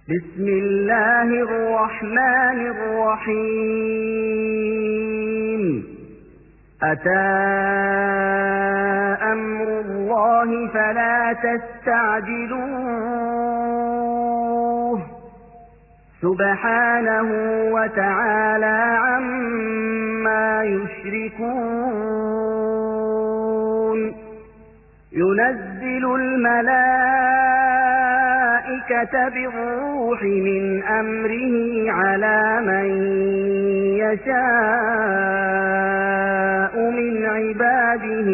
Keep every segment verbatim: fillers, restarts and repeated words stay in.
بسم الله الرحمن الرحيم أتى أمر الله فلا تستعجلوه سبحانه وتعالى عما يشركون ينزل الملائكة بالروح من أمره على من يشاء من عباده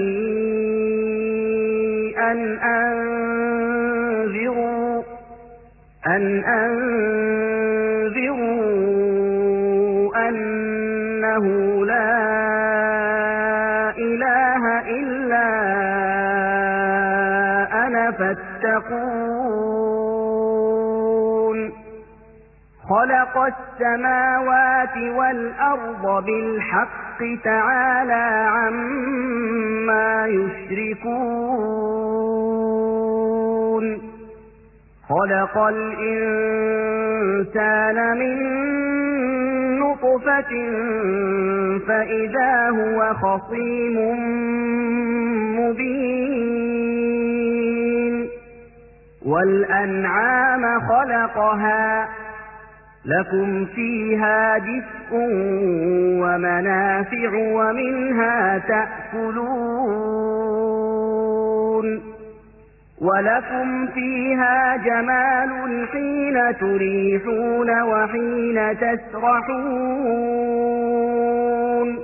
أن أنذروا أن أنذروا أنه لا إله إلا أنا فاتقون خلق السماوات والأرض بالحق تعالى عما يشركون خلق الإنسان من نطفة فإذا هو خصيم مبين والأنعام خلقها لكم فيها دفء ومنافع ومنها تأكلون ولكم فيها جمال حين تريحون وحين تسرحون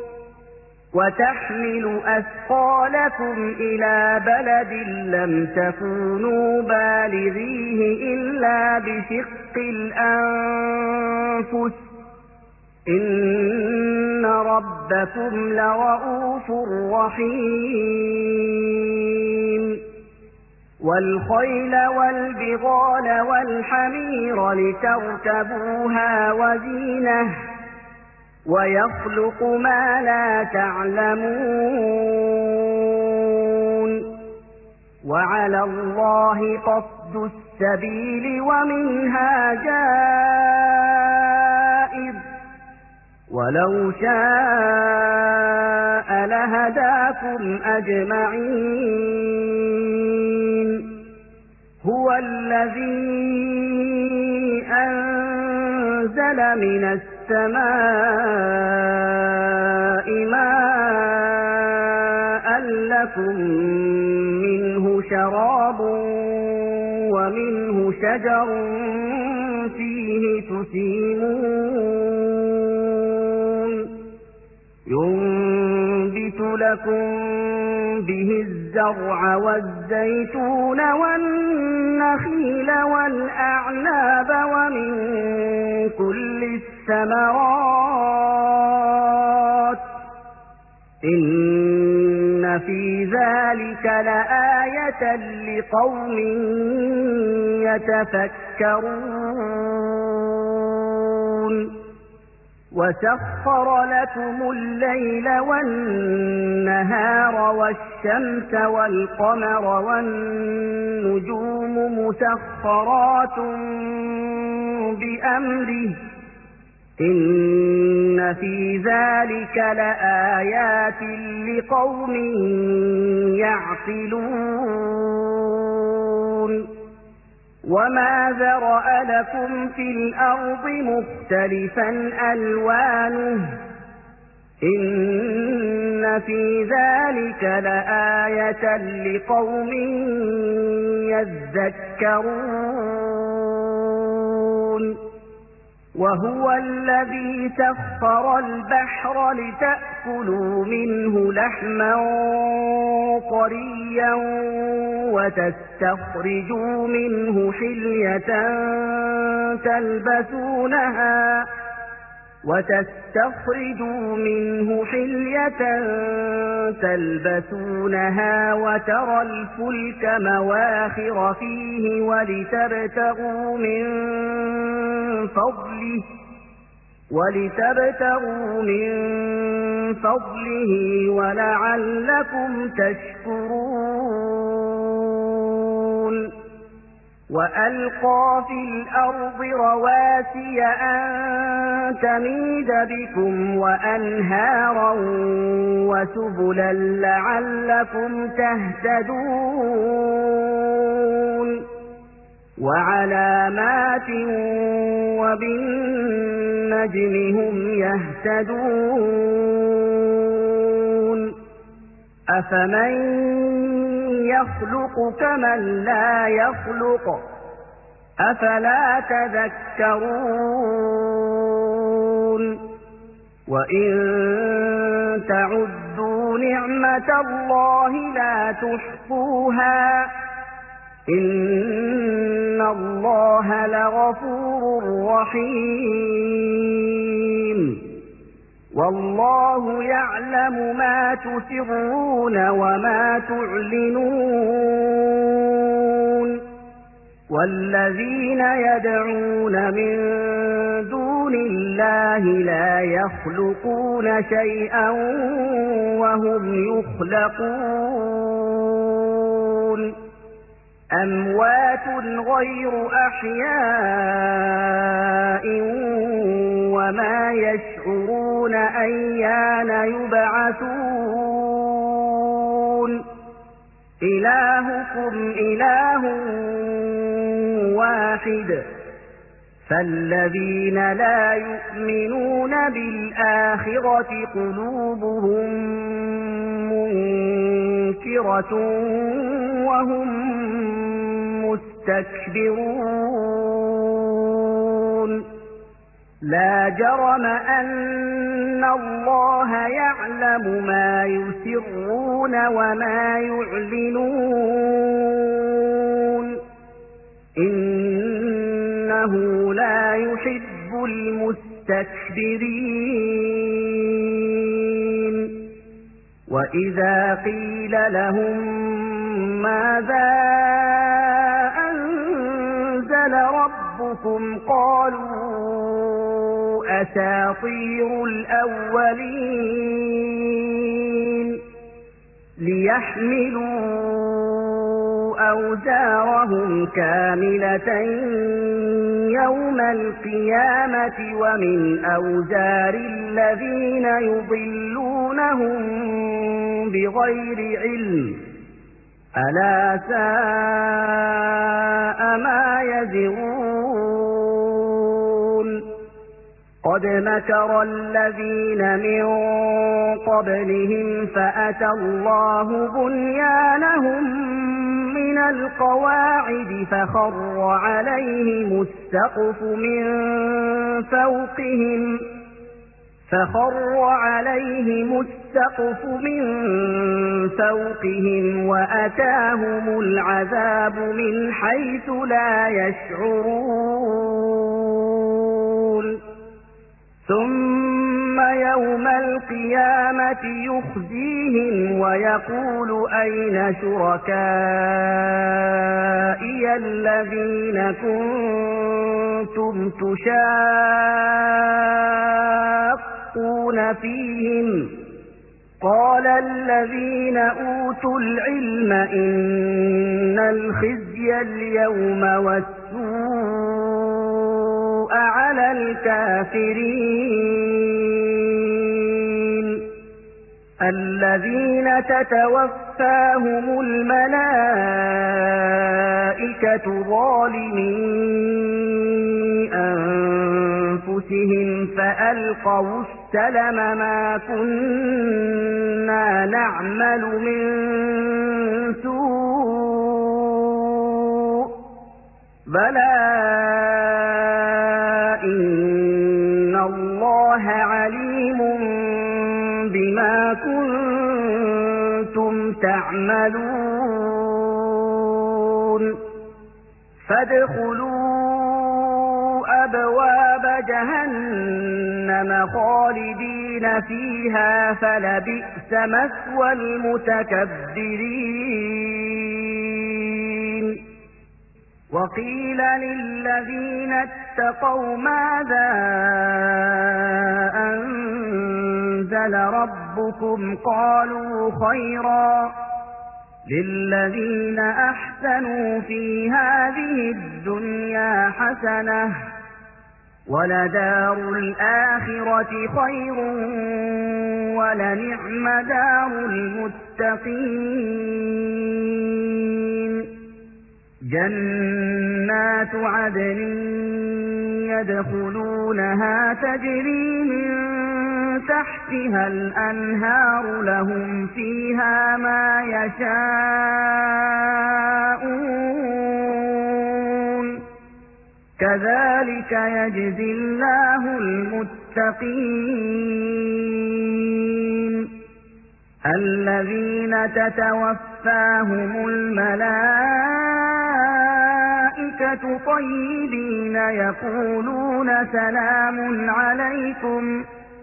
وتحمل أثقالكم إلى بلد لم تكونوا بالغيه إلا بشق الأنفس إن ربكم لرؤوف رحيم والخيل والبغال والحمير لتركبوها وزينة ويخلق ما لا تعلمون وعلى الله قصد السبيل ومنها جائر ولو شاء لهداكم أجمعين هو الذي أنزل من السماء ماء لكم منه شراب ومنه شجر فيه تسيمون ينبت لكم به الزرع والزيتون والنخيل والأعناب ومن كل الثمرات إن في ذلك لآية لقوم يتفكرون وسخر لكم الليل والنهار والشمس والقمر والنجوم مسخرات بأمره إن في ذلك لآيات لقوم يعقلون وما ذرأ لكم في الأرض مختلفا ألوانه إن في ذلك لآية لقوم يذكرون وهو الذي سخر البحر لتأكلوا منه لحما طريا وتستخرجوا منه حلية تلبسونها وتستخرجوا منه حلية تلبسونها وترى الفلك مواخر فيه ولتبتغوا من فضله ولتبتغوا من فضله ولعلكم تشكرون وألقى في الأرض رواسي أن تميد بكم وأنهارا وسبلا لعلكم تهتدون وعلامات وبالنجم هم يهتدون أفمن يخلق كمن لا يخلق أفلا تذكرون وإن تعدوا نعمة الله لا تحصوها إن الله لغفور رحيم والله يعلم ما تسرون وما تعلنون والذين يدعون من دون الله لا يخلقون شيئا وهم يخلقون أموات غير أحياء وما يشعرون أيان يبعثون إلهكم إله واحد فالذين لا يؤمنون بالآخرة قلوبهم منكرة وهم مستكبرون لا جرم أن الله يعلم ما يسرون وما يعلنون إنه لا يحب المستكبرين وإذا قيل لهم ماذا أنزل ربكم قالوا أساطير الأولين ليحملوا أوزارهم كاملة يوم القيامة ومن أوزار الذين يضلونهم بغير علم ألا ساء ما يزرون قد مكر الذين من قبلهم فأتى الله بنيانهم من القواعد فخر عليهم السقف من فوقهم فخر عليهم السقف من فوقهم وأتاهم العذاب من حيث لا يشعرون ثم يوم القيامة يخزيهم ويقول أين شركائي الذين كنتم تشاقون فيهم قال الذين أوتوا العلم إن الخزي اليوم والسوء على الكافرين الذين تتوفاهم الملائكة ظالمي أنفسهم فألقوا السلم ما كنا نعمل من سوء بلى إن الله عليم بما كنتم تعملون فادخلوا أبواب جهنم خالدين فيها فلبئس مثوى المتكبرين وقيل للذين اتقوا ماذا أنزل ربكم قالوا خيرا للذين أحسنوا في هذه الدنيا حسنة ولدار الآخرة خير ولنعم دار المتقين جنات عدن يدخلونها تجري من تحتها الأنهار لهم فيها ما يشاءون كذلك يجزي الله المتقين الذين تتوفاهم الملائكة طيبين يقولون سلام عليكم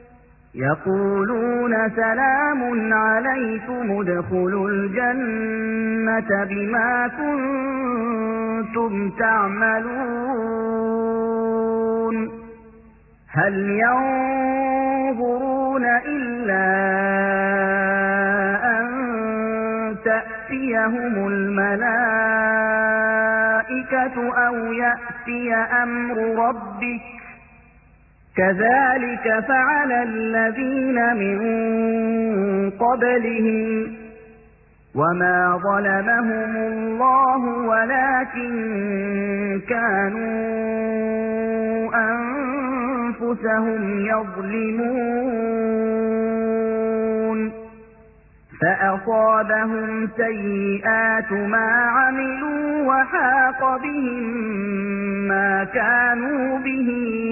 يقولون سلام عليكم ادخلوا الجنة بما كنتم تعملون هل ينظرون إلا أن تأتيهم الملائكة أو يأتي أمر ربك كذلك فعل الذين من قبلهم وما ظلمهم الله ولكن كانوا أنفسهم يظلمون فأصابهم سيئات ما عملوا وحاق بهم ما كانوا به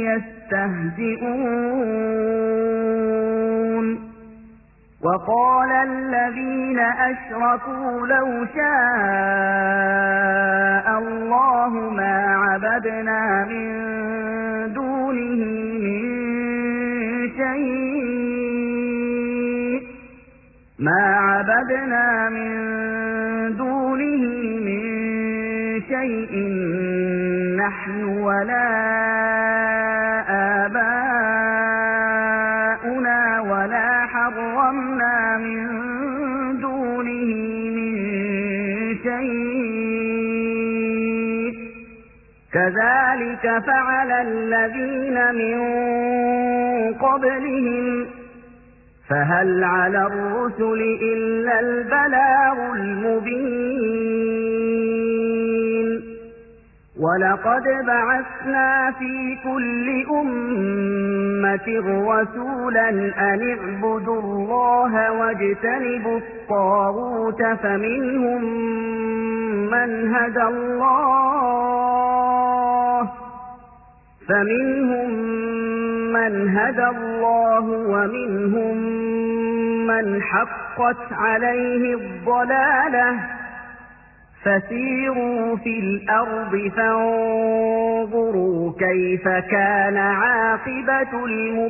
يستهزئون وقال الذين أشركوا لو شاء الله ما عبدنا من دونه من شيء ما عبدنا من دونه من شيء نحن ولا آباؤنا ولا حرمنا من دونه من شيء كذلك فعل الذين من قبلهم فهل على الرسل إلا البلاغ المبين ولقد بعثنا في كل أمة رسولا أن اعبدوا الله واجتنبوا الطاغوت فمنهم من هدى الله فمنهم من هدى الله ومنهم من حقت عليه الضلالة فسيروا في الأرض فانظروا كيف كان عاقبة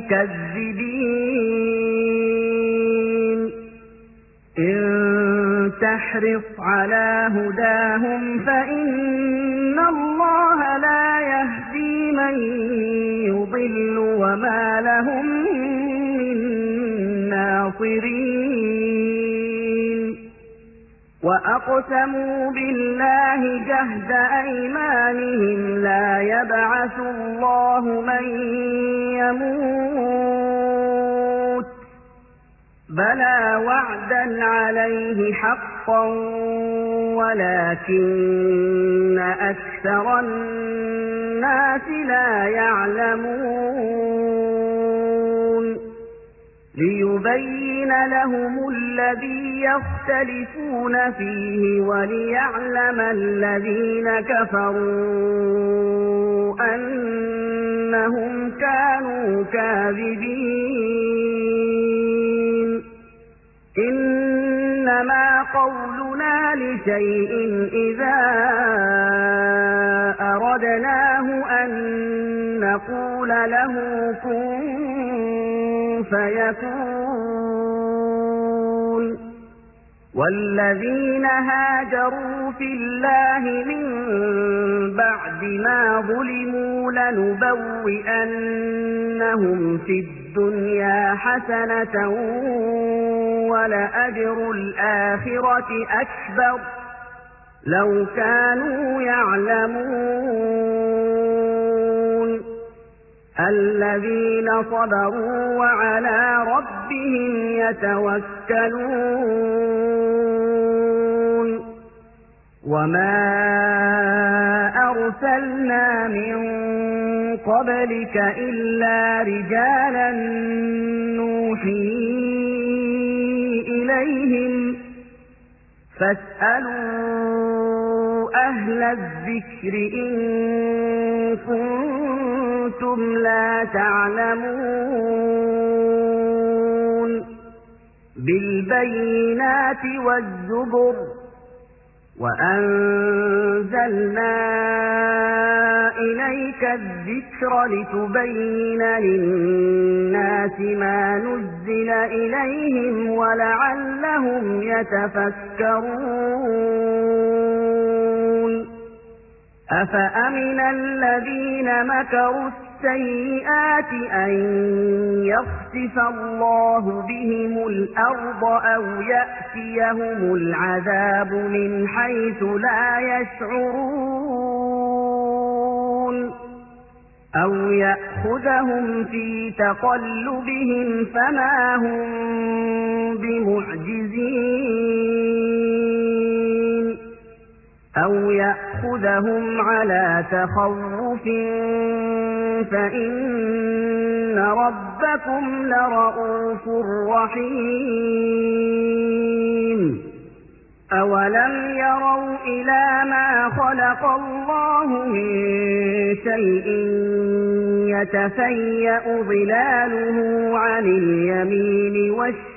المكذبين إن تحرص على هداهم فإن الله لا يهدي من يضل وما لهم من ناصرين وأقسموا بالله جهد أيمانهم لا يبعث الله من يموت بلى وعدا عليه حقا ولكن أكثر الناس لا يعلمون ليبين لهم الذي يختلفون فيه وليعلم الذين كفروا أنهم كانوا كاذبين إنما قولنا لشيء إذا أردناه أن نقول له كن فيكون والذين هاجروا في الله من بعد ما ظلموا لنبوئنهم في الدنيا حسنة ولأجر الآخرة أكبر لو كانوا يعلمون الذين صبروا وعلى ربهم يتوكلون وما أرسلنا من قبلك إلا رجالا نوحي إليهم فاسألوا أهل الذكر إن كنتم لا تعلمون بالبينات والزبر وأنزلنا إليك الذكر لتبين للناس ما نزل إليهم ولعلهم يتفكرون أفأمن الذين مكروا السيئات أن يخسف الله بهم الأرض أو يأتيهم العذاب من حيث لا يشعرون أو يأخذهم في تقلبهم فما هم بمعجزين أو يأخذهم على تخوف فإن ربكم لرؤوف رحيم أولم يروا إلى ما خلق الله من شيء يتفيأ ظلاله عن اليمين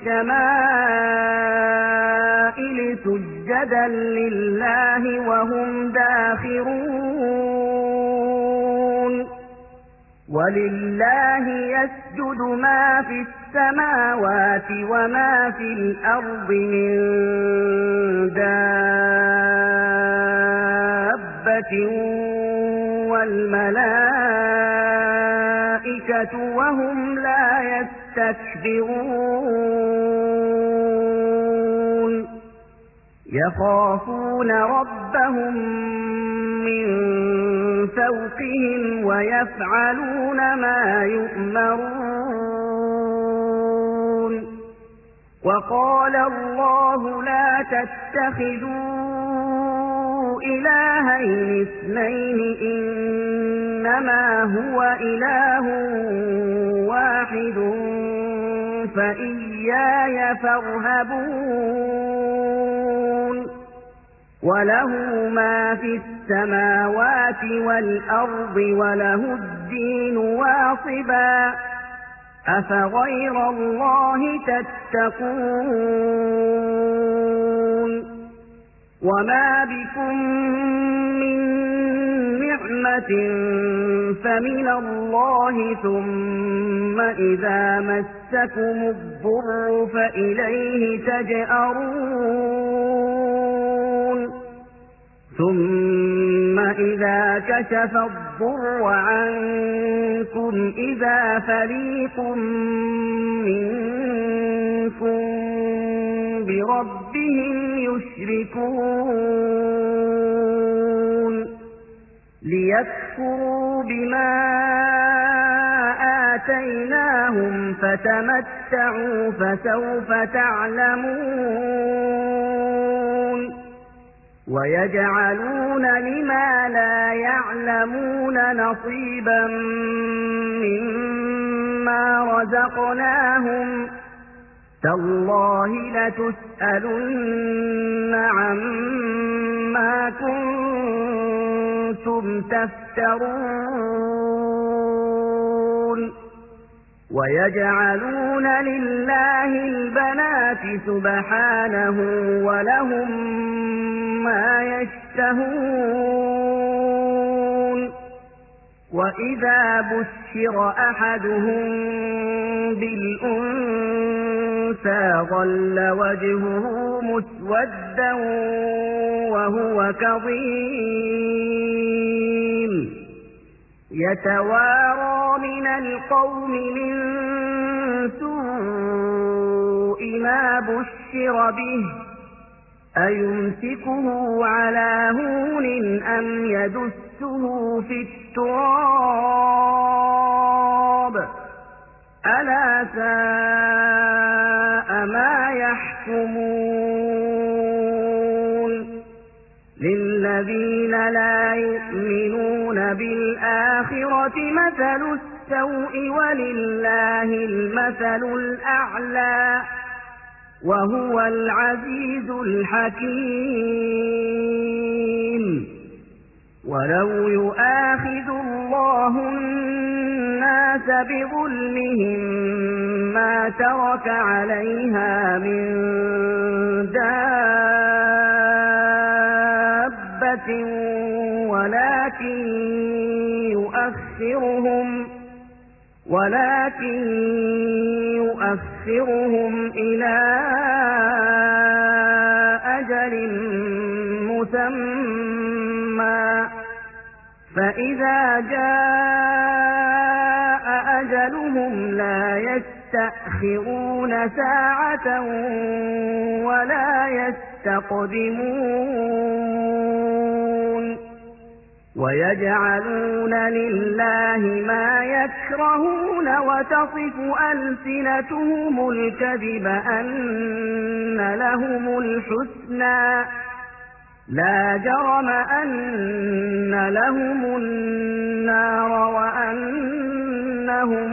والشمائل سجدا لله وهم داخرون ولله يسجد ما في السماوات وما في الأرض من دابة والملائكة وهم لا يستكبرون يخافون ربهم من فوقهم ويفعلون ما يؤمرون وقال الله لا تتخذوا إلهين اثنين إنما هو إله واحد فإياي فارهبون وله ما في السماوات والأرض وله الدين واصبا أفغير الله تتقون وما بكم من نعمة فمن الله ثم إذا مسكم الضر فإليه تجأرون ثم إذا كشف الضر عنكم إذا فريق منكم بربهم يشركون ليكفروا بما آتيناهم فتمتعوا فسوف تعلمون ويجعلون لما لا يعلمون نصيبا مما رزقناهم تالله لتسألن عما كنتم تفترون ويجعلون لله البنات سبحانه ولهم ما يشتهون وإذا بشر أحدهم بالأنثى ظل وجهه مسودا وهو كظيم يتوارى من القوم من سوء ما بشر به أيمسكه على هون أم يدسه في التراب ألا ساء ما يحكمون للذين لا يؤمنون بالآخرة مثل السوء ولله المثل الأعلى وهو العزيز الحكيم ولو يؤاخذ الله الناس بظلمهم ما ترك عليها من دابة ولكن يؤخرهم ولكن يؤخرهم إلى أجل مسمى فإذا جاء أجلهم لا يستأخرون ساعة ولا يستقدمون ويجعلون لله ما يكرهون وتصف ألسنتهم الكذب أن لهم الحسنى لا جرم أن لهم النار وأنهم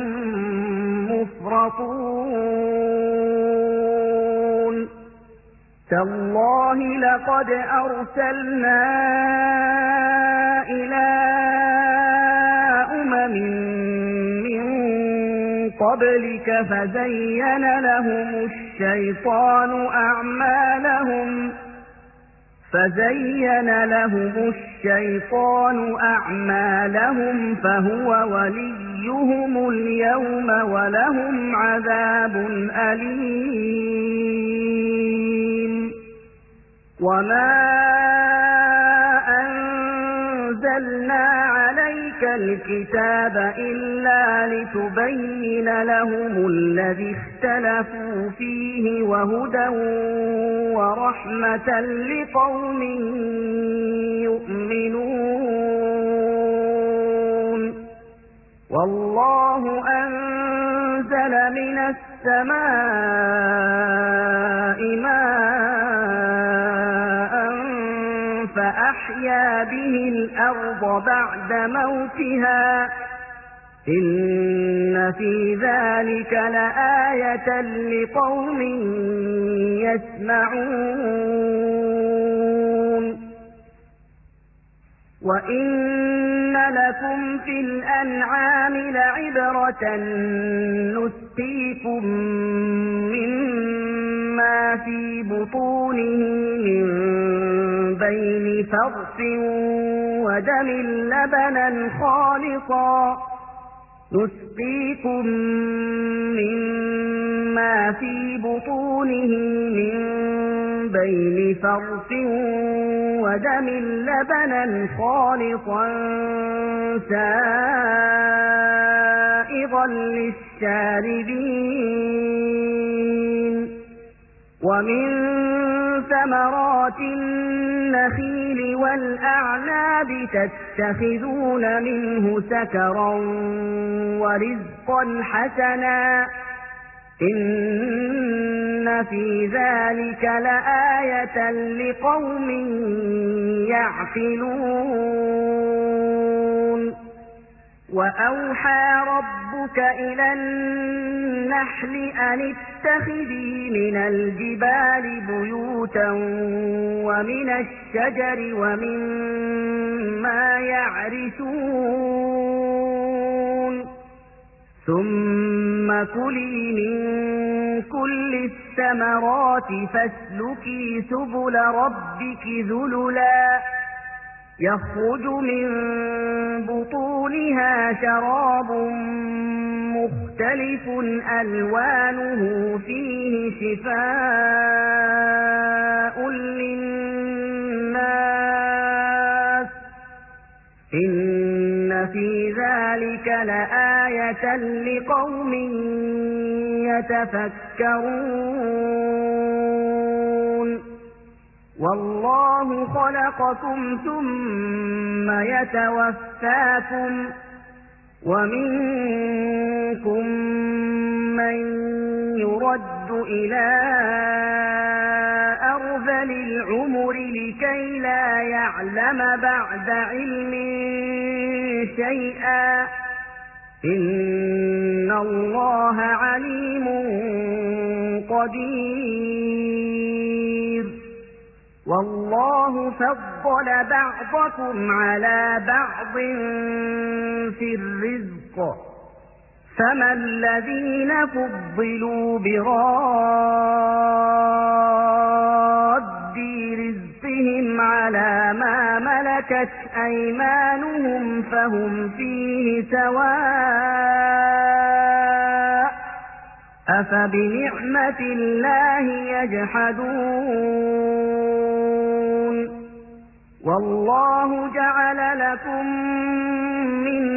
مفرطون تالله لقد أرسلنا إلى أمم من قبلك فزين لهم الشيطان أعمالهم فزين لهم الشيطان أعمالهم فهو وليهم اليوم ولهم عذاب أليم وما أنزلنا عليك الكتاب إلا لتبين لهم الذي اختلفوا فيه وهدى ورحمة لقوم يؤمنون والله أنزل من السماء ماء فأحيا به الأرض بعد موتها إن في ذلك لآية لقوم يسمعون وإن لكم في الأنعام لعبرة نسقيكم مما في بطونه من بين فرث ودم لبنا خالصا نسقيكم مما في بطونه من بين فرث ودم لبنا خالصا سائغا للشاربين ومن ثمرات النخيل والأعناب تتخذون منه سكرا ورزقا حسنا إن في ذلك لآية لقوم يعقلون وأوحى ربك إلى النحل أن اتخذي من الجبال بيوتا ومن الشجر ومما يعرشون ثم كلي من كل الثمرات فاسلكي سبل ربك ذللا يخرج من بطونها شراب مختلف ألوانه فيه شفاء للناس إن في ذلك لآية لقوم يتفكرون والله خلقكم ثم يتوفاكم ومنكم من يرد إلى أرذل العمر لكي لا يعلم بعد علم شيئا إن الله عليم قدير والله فضل بعضكم على بعض في الرزق فما الذين فضلوا براد رزقهم على ما ملكت أيمانهم فهم فيه سواء أفبنعمة الله يجحدون والله جعل لكم من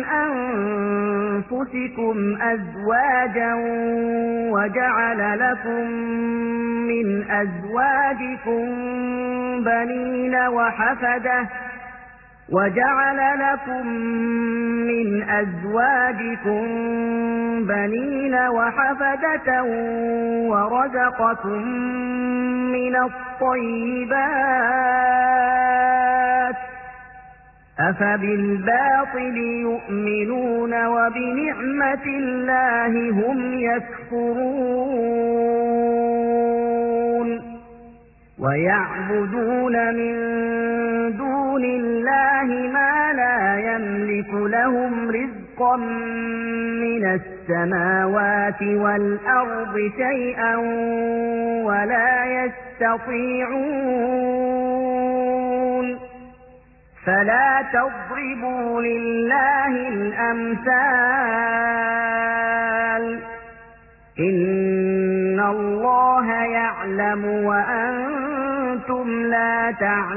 أنفسكم أزواجا وجعل لكم من أزواجكم بنين وحفدة وجعل لكم من أزواجكم بنين وحفدة ورزقكم من الطيبات أفبالباطل يؤمنون وبنعمة الله هم يكفرون ويعبدون من دون الله ما لا يملك لهم رزقا من السماوات والأرض شيئا ولا يستطيعون فلا تضربوا لله الأمثال إن الله يعلم وأنتم لا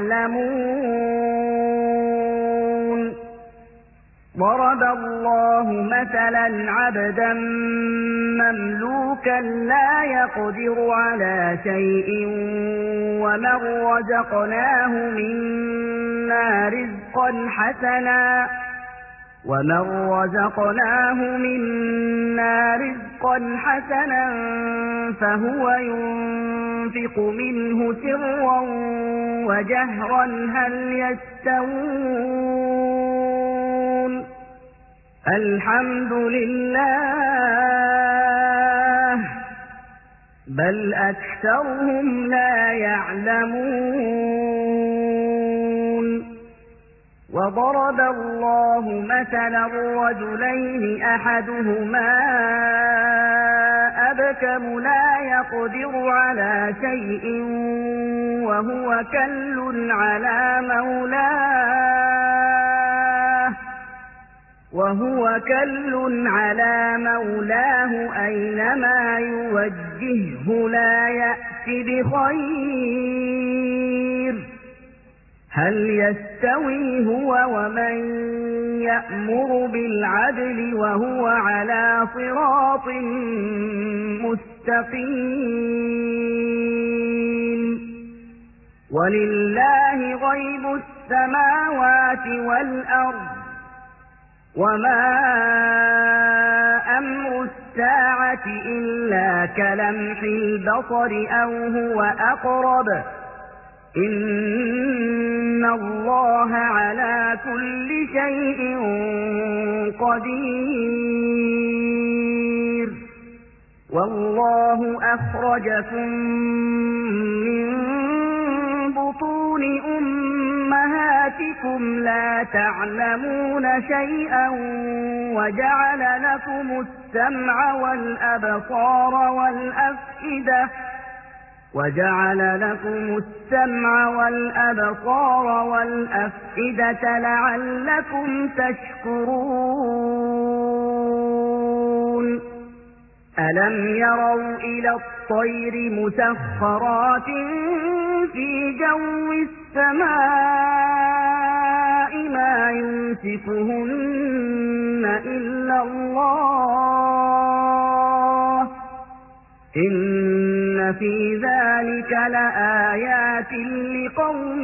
تعلمون ضرب الله مثلا عبدا مملوكا لا يقدر على شيء ومن رزقناه منا رزقا حسنا ومن رزقناه منا رزقا حسنا فهو ينفق منه سرا وجهرا هل يستوون الحمد لله بل أكثرهم لا يعلمون وضرب الله مثلا رجلين أحدهما أبكم لا يقدر على شيء وهو كل على مولاه وهو كل على مولاه أينما يوجهه لا يأتي بخير هل يستوي هو ومن يأمر بالعدل وهو على صراط مستقيم ولله غيب السماوات والأرض وما أمر الساعة إلا كلمح البصر أو هو أقرب إن الله على كل شيء قدير والله أخرجكم من بطون أمهاتكم لا تعلمون شيئا وجعل لكم السمع والأبصار والأفئدة وجعل لكم السمع والأبصار والأفئدة لعلكم تشكرون ألم يروا إلى الطير مسخرات في جو السماء ما يمسكهن إلا الله إن في ذلك لآيات لقوم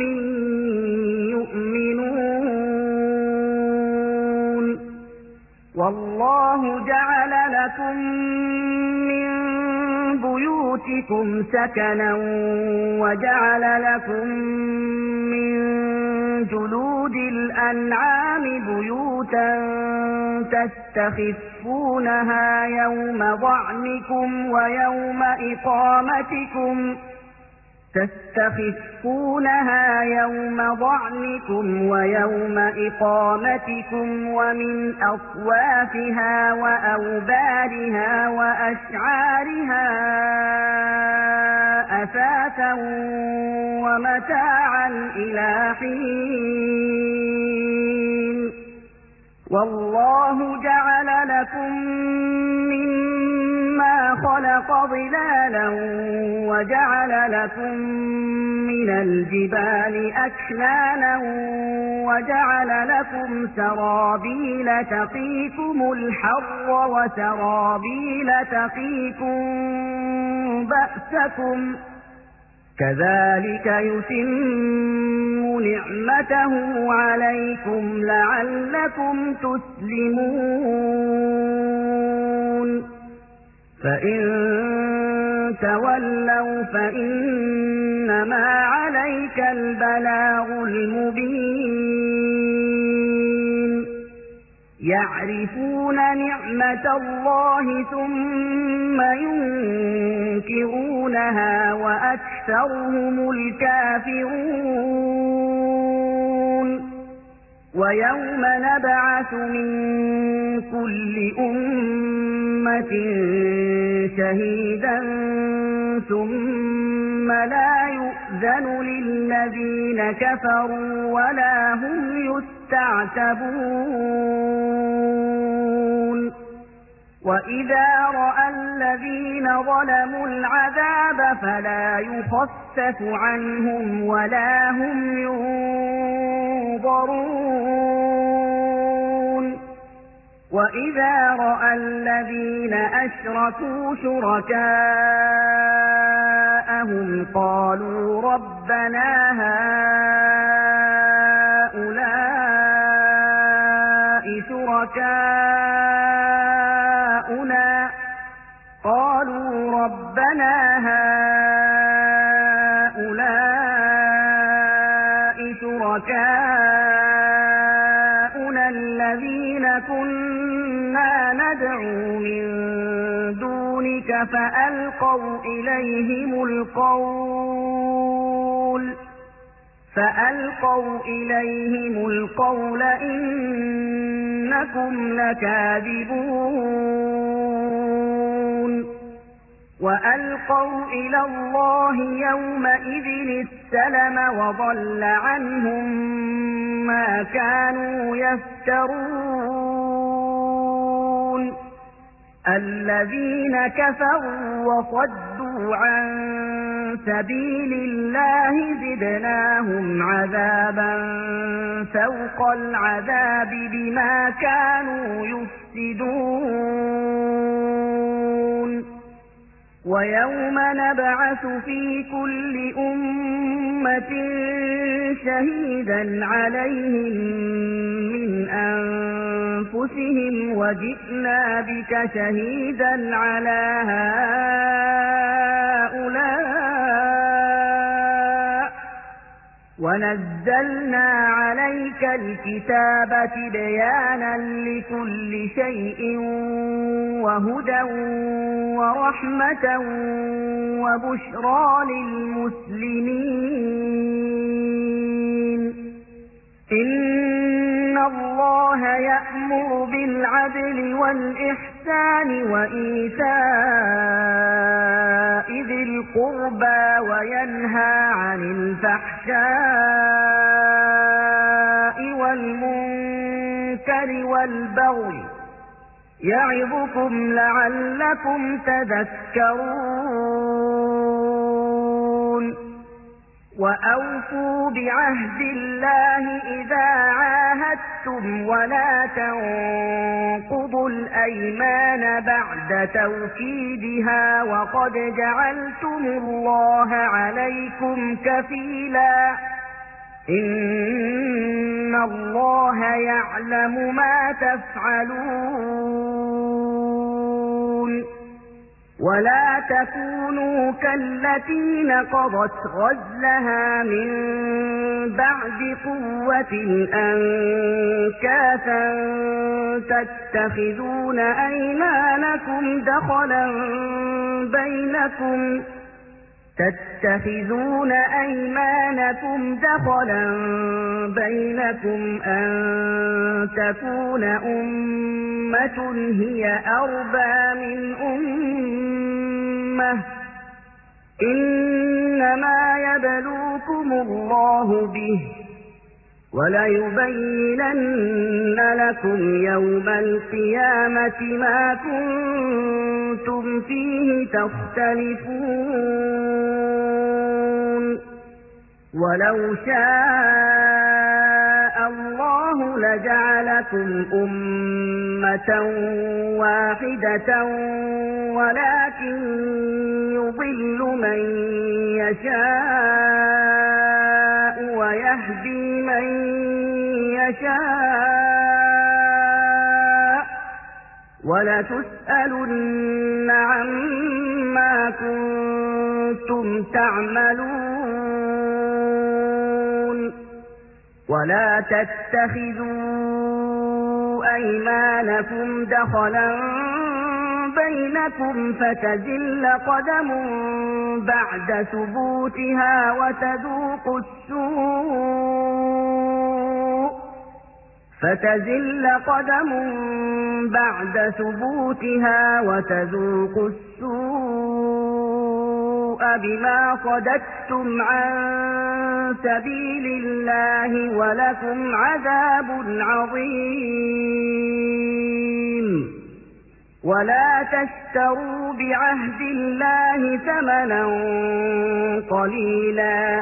يؤمنون والله جعل لكم من بيوتكم سكنا وجعل لكم من جلود الأنعام بيوتا تستخفونها يوم ضعنكم ويوم إقامتكم تستخفونها يوم ضعنكم ويوم إقامتكم ومن أصوافها وأوبارها وأشعارها أثاثا ومتاعا إلى حين والله جعل لكم مما خلق ظلالا وجعل لكم من الجبال أكنانا وجعل لكم سرابيل تقيكم الحر وسرابيل تقيكم بأسكم كذلك يتم نعمته عليكم لعلكم تسلمون فإن تولوا فإنما عليك البلاغ المبين يعرفون نعمة الله ثم ينكرونها وأكثرهم الكافرون ويوم نبعث من كل أمة شهيدا ثم لا يؤذن للذين كفروا ولا هم يستعتبون وإذا رأى الذين ظلموا العذاب فلا يخفف عنهم ولا هم ينظرون وإذا رأى الذين أشركوا شركاءهم قالوا ربنا هؤلاء شركاؤنا قالوا ربنا هؤلاء شركاؤنا الذين كنا ندعو من دونك فألقوا إليهم القول فألقوا إليهم القول إنكم لكاذبون وألقوا إلى الله يومئذ السلم وضل عنهم ما كانوا يفترون الذين كفروا وصدوا عن سبيل الله زدناهم عذابا فوق العذاب بما كانوا يفسدون ويوم نبعث في كل أمة شهيدا عليهم من أنفسهم وجئنا بك شهيدا على هؤلاء ونزلنا عليك الكتاب تبيانا لكل شيء وهدى ورحمة وبشرى للمسلمين إن الله يأمر بالعدل والإحسان وإيتاء ذي القربى وينهى عن الفحشاء والمنكر والبغي يعظكم لعلكم تذكرون وأوفوا بعهد الله إذا عاهدتم ولا تنقضوا الأيمان بعد توكيدها وقد جعلتم الله عليكم كفيلا إن الله يعلم ما تفعلون ولا تكونوا كالتي نقضت غزلها من بعد قوة أنكاثا تتخذون أيمانكم دخلا بينكم تتخذون أيمانكم دخلا بينكم أن تكون أمة هي أربى من أمة إنما يبلوكم الله به وليبينن لكم يوم القيامة ما كنتم فيه تختلفون ولو شاء الله لجعلكم أمة واحدة ولكن يضل من يشاء ويهدي من يشاء ولتسألن عما كنتم تعملون ولا تتخذوا أيمانكم دخلا بينكم فتزل قدم بعد ثبوتها وتذوقوا السوء فتزل قدم بعد ثبوتها وتذوقوا السوء بما صددتم عن سبيل الله ولكم عذاب عظيم ولا تشتروا بعهد الله ثمنا قليلا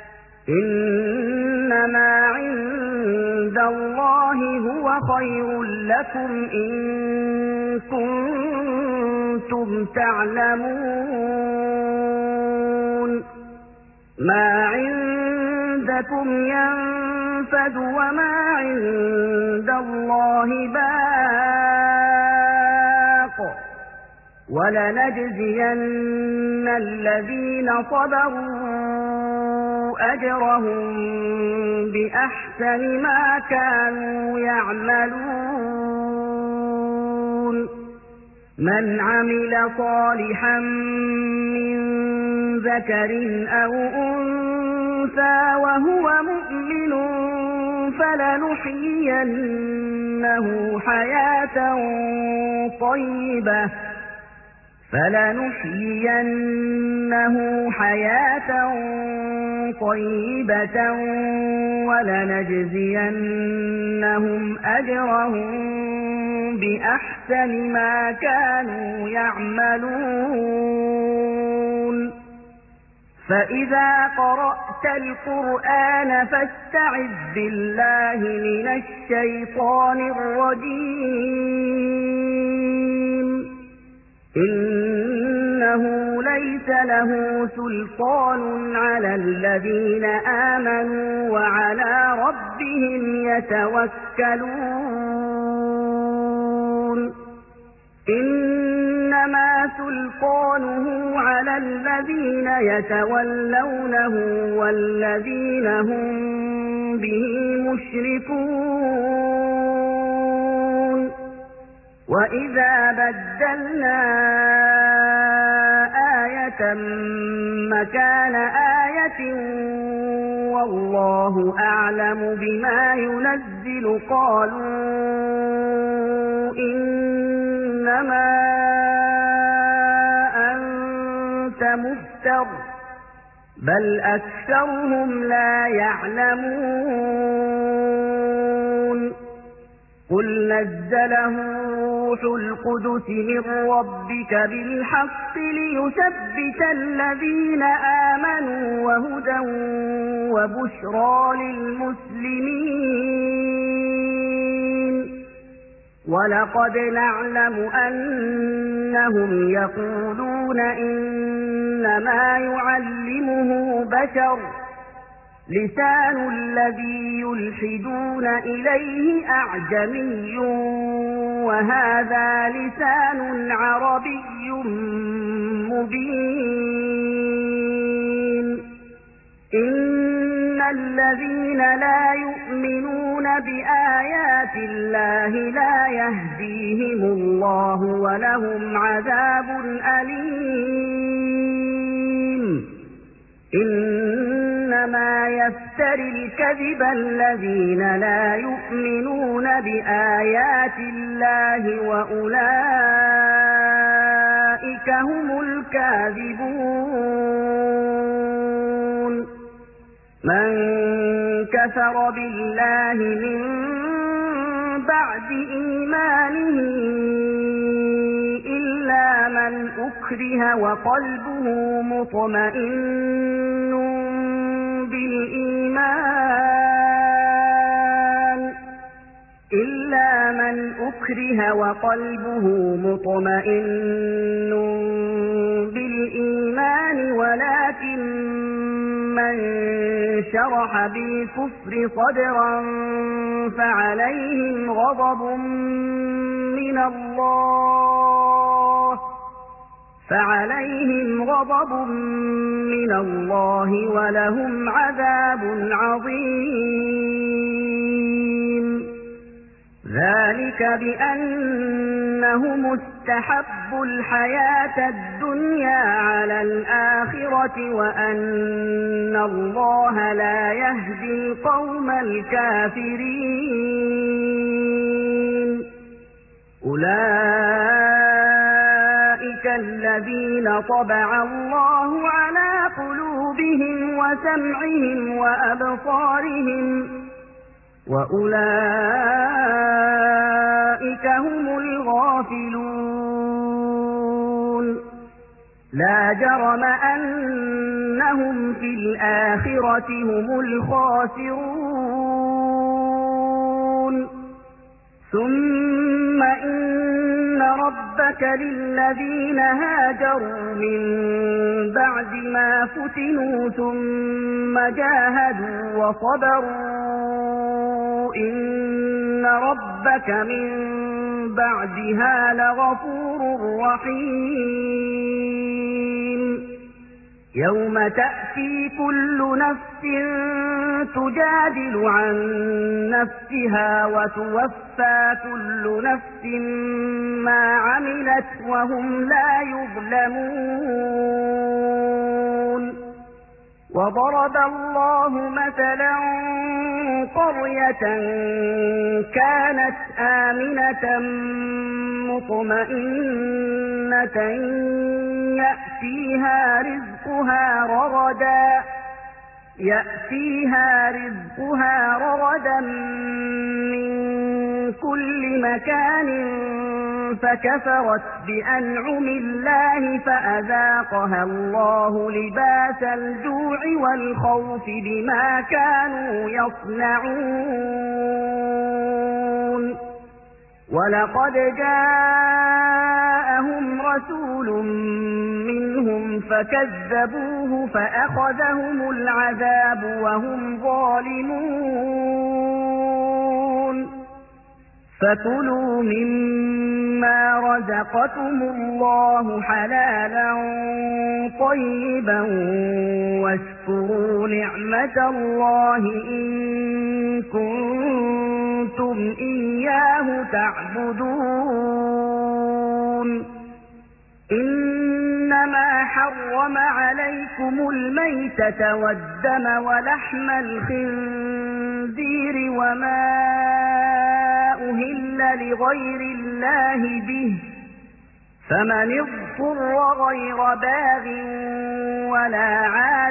إنما عند الله هو خير لكم إن كنتم تعلمون ما عندكم ينفد وما عند الله باق ولنجزين الذين صبروا أجرهم بأحسن ما كانوا يعملون من عمل صالحا من ذكر أو أنثى وهو مؤمن فلنحيينه حياة طيبة فلنحيينه حياة طيبة ولنجزينهم أجرهم بأحسن ما كانوا يعملون فإذا قرأت القرآن فاستعذ بالله من الشيطان الرجيم إنه ليس له سلطان على الذين آمنوا وعلى ربهم يتوكلون إنما سلطانه على الذين يتولونه والذين هم به مشركون وإذا بدلنا آية مكان آية والله أعلم بما ينزل قالوا إنما أنت مفتر بل أكثرهم لا يعلمون قل نزله روح القدس من ربك بالحق ليثبت الذين آمنوا وهدى وبشرى للمسلمين ولقد نعلم أنهم يقولون إنما يعلمه بشر لسان الذي يلحدون إليه أعجمي وهذا لسان عربي مبين إن الذين لا يؤمنون بآيات الله لا يهديهم الله ولهم عذاب أليم إنما يفتري الكذب الذين لا يؤمنون بآيات الله وأولئك هم الكاذبون من كفر بالله من بعد إيمانه إلا من أكره وقلبه مطمئن بالإيمان إلا من أكره وقلبه مطمئن بالإيمان ولكن من شرح بالكفر صدرا فعليهم غضب من الله فعليهم غضب من الله ولهم عذاب عظيم ذلك بأنهم استحبوا الحياة الدنيا على الآخرة وأن الله لا يهدي القوم الكافرين أولئك الذين طبع الله على قلوبهم وسمعهم وأبصارهم وأولئك هم الغافلون لا جرم أنهم في الآخرة هم الخاسرون ثم إن ربك للذين هاجروا من بعد ما فتنوا ثم جاهدوا وصبروا إن ربك من بعدها لغفور رحيم يوم تأتي كل نفس تجادل عن نفسها وتوفى كل نفس ما عملت وهم لا يظلمون وضرب الله مثلا قرية كانت آمنة مطمئنة يأتيها رزقها رغدا يأتيها رزقها رغدا من كل مكان فكفرت بأنعم الله فأذاقها الله لباس الجوع والخوف بما كانوا يصنعون ولقد جاءهم رسول منهم فكذبوه فأخذهم العذاب وهم ظالمون فكلوا مما رزقكم الله حلالا طيبا واشكروا نعمة الله إن كنتم إياه تعبدون إنما حرم عليكم الميتة والدم ولحم الخنزير وما أهل لغير الله به فمن اضطر غير باغ ولا عاد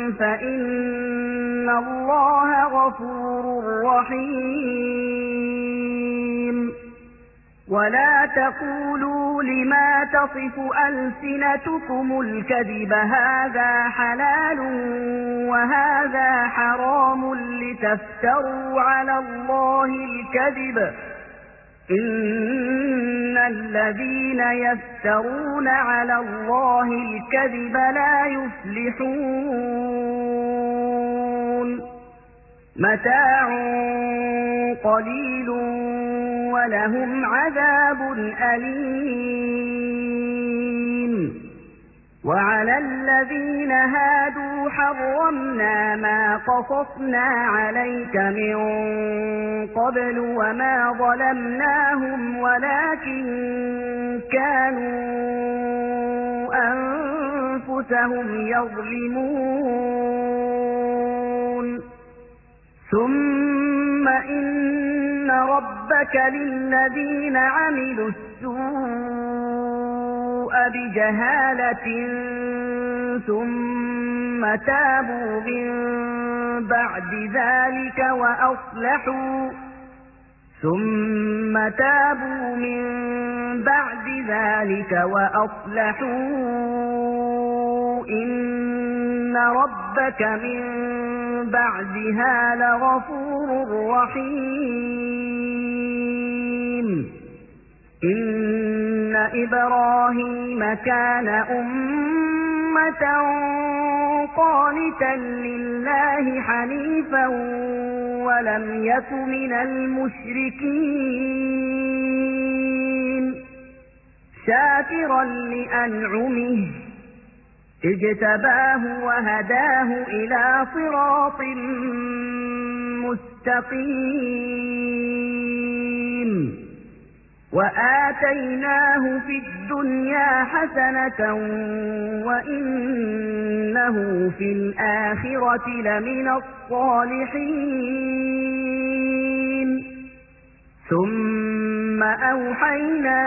فإن الله غفور رحيم ولا تقولوا لما تصف ألسنتكم الكذب هذا حلال وهذا حرام لتفتروا على الله الكذب إن الذين يفترون على الله الكذب لا يفلحون متاع قليل ولهم عذاب أليم وعلى الذين هادوا حرمنا ما قصصنا عليك من قبل وما ظلمناهم ولكن كانوا أنفسهم يظلمون ثم إن ربك للذين عملوا السوء بجهالة ثم تابوا من بعد ذلك وأصلحوا ثم تابوا من بعد ذلك وأصلحوا إن ربك من بعدها لغفور رحيم إن إبراهيم كان أمة قانتا لله حنيفا ولم يك من المشركين شاكرا لأنعمه اجتباه وهداه إلى صراط مستقيم وآتيناه في الدنيا حسنة وإنه في الآخرة لمن الصالحين ثم أوحينا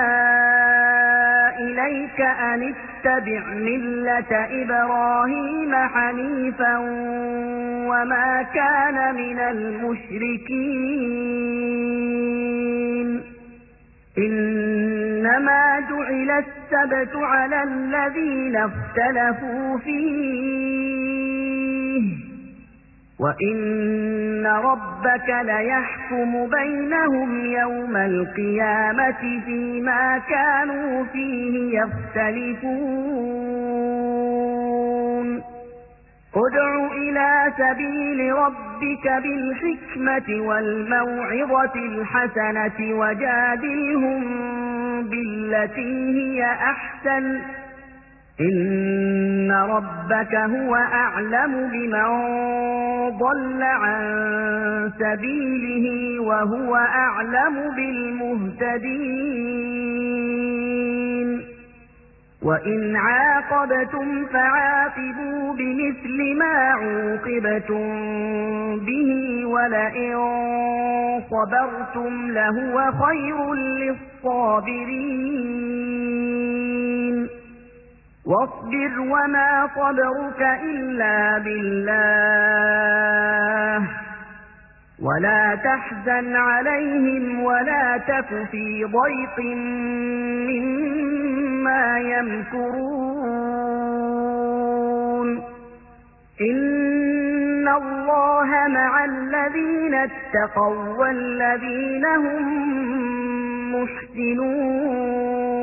إليك أن اتبع ملة إبراهيم حنيفا وما كان من المشركين إنما جعل السبت على الذين اختلفوا فيه وإن ربك ليحكم بينهم يوم القيامة فيما كانوا فيه يختلفون ادع إلى سبيل ربك بالحكمة والموعظة الحسنة وجادلهم بالتي هي أحسن إن ربك هو أعلم بمن ضل عن سبيله وهو أعلم بالمهتدين وإن عاقبتم فعاقبوا بمثل ما عوقبتم به ولئن صبرتم لهو خير للصابرين واصبر وما صبرك إلا بالله ولا تحزن عليهم ولا تك في ضيق مما يمكرون إن الله مع الذين اتقوا والذين هم محسنون